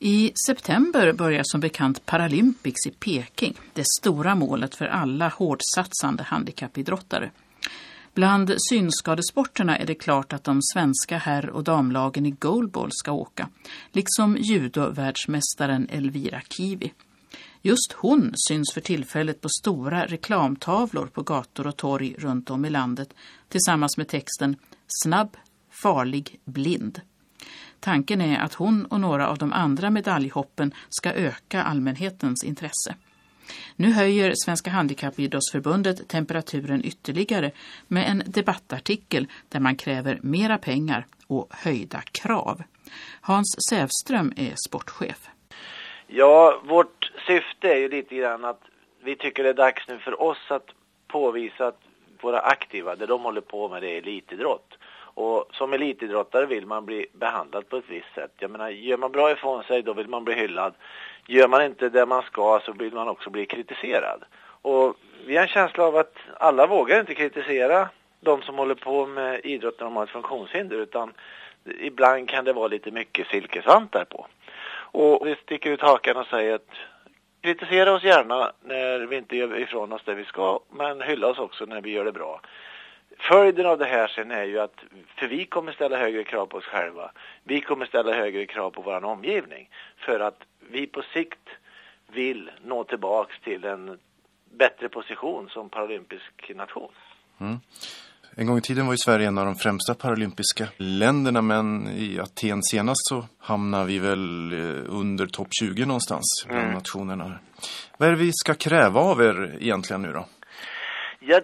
I september börjar som bekant Paralympics i Peking, det stora målet för alla hårdsatsande handikappidrottare. Bland synskadesporterna är det klart att de svenska herr- och damlagen i goalball ska åka, liksom judovärldsmästaren Elvira Kivi. Just hon syns för tillfället på stora reklamtavlor på gator och torg runt om i landet tillsammans med texten "Snabb, farlig, blind". Tanken är att hon och några av de andra medaljhoppen ska öka allmänhetens intresse. Nu höjer Svenska handikappidrottsförbundet temperaturen ytterligare med en debattartikel där man kräver mera pengar och höjda krav. Hans Sävström är sportchef. Ja, vårt syfte är ju lite grann att vi tycker det är dags nu för oss att påvisa att våra aktiva, det de håller på med, det är elitidrott. Och som elitidrottare vill man bli behandlad på ett visst sätt. Jag menar, gör man bra ifrån sig, då vill man bli hyllad. Gör man inte det man ska, så vill man också bli kritiserad. Och vi har en känsla av att alla vågar inte kritisera de som håller på med idrotten om ett funktionshinder, utan ibland kan det vara lite mycket silkesvantar på. Och vi sticker ut hakan och säger att kritisera oss gärna när vi inte gör ifrån oss det vi ska, men hylla oss också när vi gör det bra. Följden av det här sen är ju att, för vi kommer ställa högre krav på oss själva, vi kommer ställa högre krav på vår omgivning, för att vi på sikt vill nå tillbaks till en bättre position som paralympisk nation. Mm. En gång i tiden var ju Sverige en av de främsta paralympiska länderna, men i Aten senast så hamnar vi väl under topp 20 någonstans bland nationerna. Vad är det vi ska kräva av er egentligen nu då? Ja,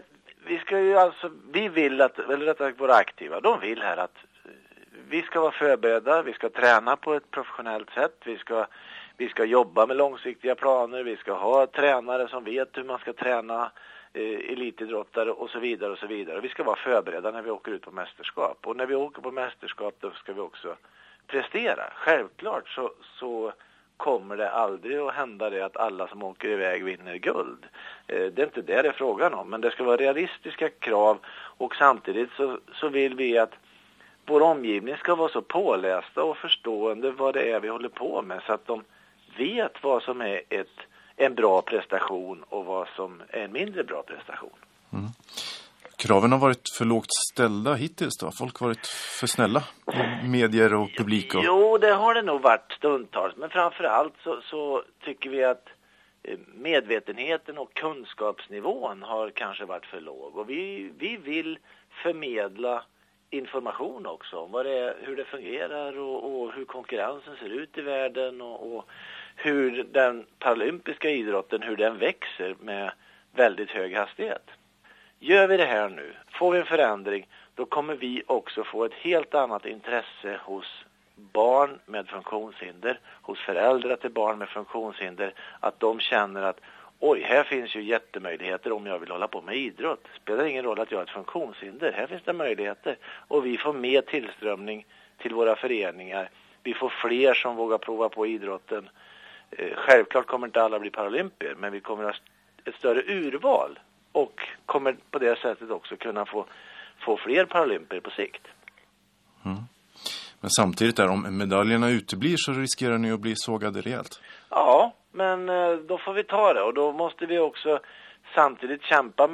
vi vill att, eller rättare sagt våra aktiva, de vill här att vi ska vara förberedda, vi ska träna på ett professionellt sätt, vi ska jobba med långsiktiga planer, vi ska ha tränare som vet hur man ska träna elitidrottare och så vidare och så vidare. Vi ska vara förberedda när vi åker ut på mästerskap, och när vi åker på mästerskap då ska vi också prestera. Självklart så kommer det aldrig att hända det att alla som åker iväg vinner guld. Det är inte det är frågan om, men det ska vara realistiska krav, och samtidigt så vill vi att vår omgivning ska vara så pålästa och förstående vad det är vi håller på med, så att de vet vad som är en bra prestation och vad som är en mindre bra prestation. Mm. Kraven har varit för lågt ställda hittills då? Folk har varit för snälla? Medier och publik? Jo, det har det nog varit stundtals. Men framförallt så tycker vi att medvetenheten och kunskapsnivån har kanske varit för låg. Och vi vill förmedla information också om hur det fungerar och hur konkurrensen ser ut i världen och hur den paralympiska idrotten, hur den växer med väldigt hög hastighet. Gör vi det här nu, får vi en förändring, då kommer vi också få ett helt annat intresse hos barn med funktionshinder, hos föräldrar till barn med funktionshinder, att de känner att oj, här finns ju jättemöjligheter om jag vill hålla på med idrott. Det spelar ingen roll att jag har ett funktionshinder, här finns det möjligheter. Och vi får mer tillströmning till våra föreningar, vi får fler som vågar prova på idrotten. Självklart kommer inte alla bli paralympier, men vi kommer att ha ett större urval och kommer på det sättet också kunna få fler paralympier på sikt. Mm. Men samtidigt där, om medaljerna uteblir så riskerar ni att bli sågade rejält. Ja, men då får vi ta det, och då måste vi också samtidigt kämpa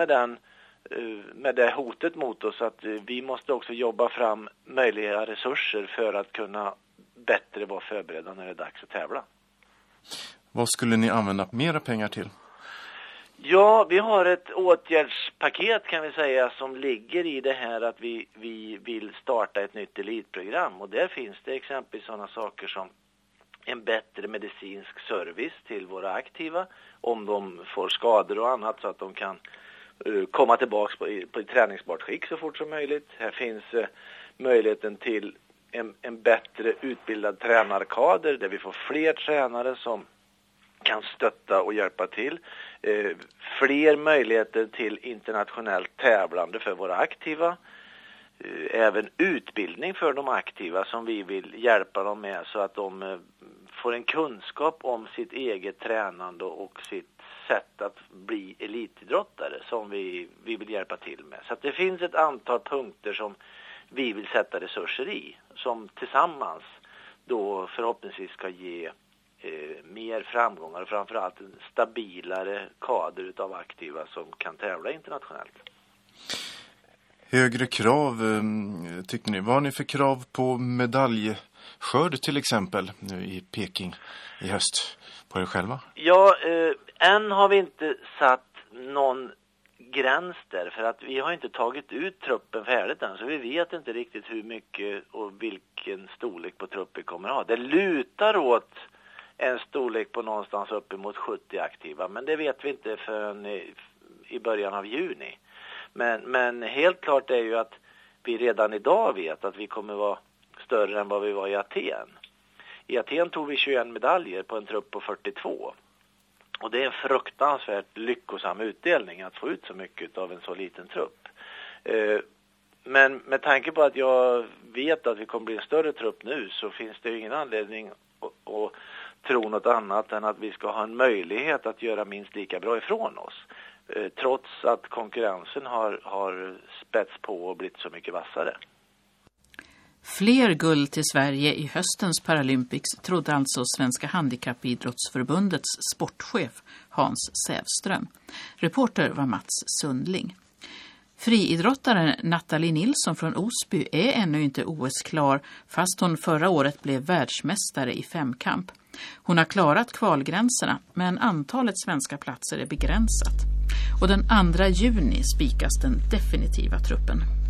med det hotet mot oss, att vi måste också jobba fram möjliga resurser för att kunna bättre vara förberedda när det är dags att tävla. Vad skulle ni använda mera pengar till? Ja, vi har ett åtgärdspaket kan vi säga som ligger i det här att vi vill starta ett nytt elitprogram, och där finns det exempelvis sådana saker som en bättre medicinsk service till våra aktiva om de får skador och annat, så att de kan komma tillbaka på ett träningsbart skick så fort som möjligt. Här finns möjligheten till en bättre utbildad tränarkader där vi får fler tränare som kan stötta och hjälpa till. Fler möjligheter till internationellt tävlande för våra aktiva. Även utbildning för de aktiva som vi vill hjälpa dem med, så att de får en kunskap om sitt eget tränande och sitt sätt att bli elitidrottare som vi vill hjälpa till med. Så att det finns ett antal punkter som vi vill sätta resurser i, som tillsammans då förhoppningsvis ska ge mer framgångar och framförallt en stabilare kader utav aktiva som kan tävla internationellt. Högre krav, tycker ni? Vad har ni för krav på medaljskörd till exempel nu i Peking i höst på er själva? Ja, än har vi inte satt någon gräns där, för att vi har inte tagit ut truppen färdigt än, så vi vet inte riktigt hur mycket och vilken storlek på trupp vi kommer att ha. Det lutar åt en storlek på någonstans uppemot 70 aktiva, men det vet vi inte förrän i början av juni. Men helt klart är ju att vi redan idag vet att vi kommer vara större än vad vi var i Aten. I Aten tog vi 21 medaljer på en trupp på 42. Och det är en fruktansvärt lyckosam utdelning att få ut så mycket av en så liten trupp. Men med tanke på att jag vet att vi kommer bli en större trupp nu, så finns det ju ingen anledning att tro något annat än att vi ska ha en möjlighet att göra minst lika bra ifrån oss. Trots att konkurrensen har spätts på och blivit så mycket vassare. Fler guld till Sverige i höstens Paralympics trodde alltså Svenska handikappidrottsförbundets sportchef Hans Sävström. Reporter var Mats Sundling. Friidrottaren Nathalie Nilsson från Osby är ännu inte OS-klar, fast hon förra året blev världsmästare i femkamp. Hon har klarat kvalgränserna, men antalet svenska platser är begränsat. Och den 2 juni spikas den definitiva truppen.